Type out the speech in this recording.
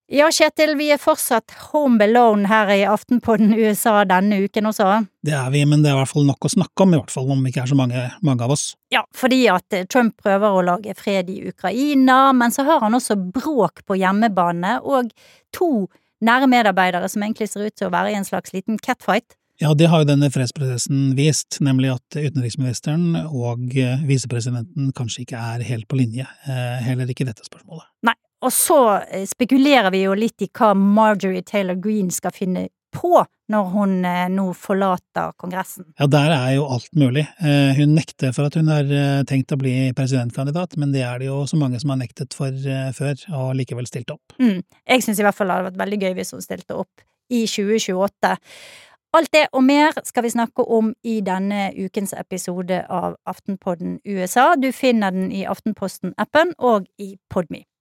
Ja, Kjetil, vi fortsatt home alone her i Aftenpodden USA denne uken også. Det vi, men det i hvert fall nok å snakke om, i hvert fall om vi ikke så mange av oss. Ja, fordi at Trump prøver å lage fred i Ukraina, men så har han også bråk på hjemmebane, og 2 nære medarbeidere som egentlig ser ut til å være i en slags liten catfight. Ja, det har jo denne fredsprosessen vist, nemlig at utenriksministeren og visepresidenten kanskje ikke helt på linje, heller ikke dette spørsmålet. Nei, og så spekulerer vi jo litt i hva Marjorie Taylor Greene skal finne på når hun nå forlater kongressen. Ja, der jo alt mulig. Hun nekter for at hun har tenkt å bli presidentkandidat, men det det jo så mange som har nektet for før, og likevel stilt opp. Jeg synes i hvert fall det hadde vært veldig gøy hvis hun stilte opp i 2028. Alt det og mer skal vi snakke om i denne ukens episode av Aftenpodden USA. Du finner den i Aftenposten-appen og i Podme.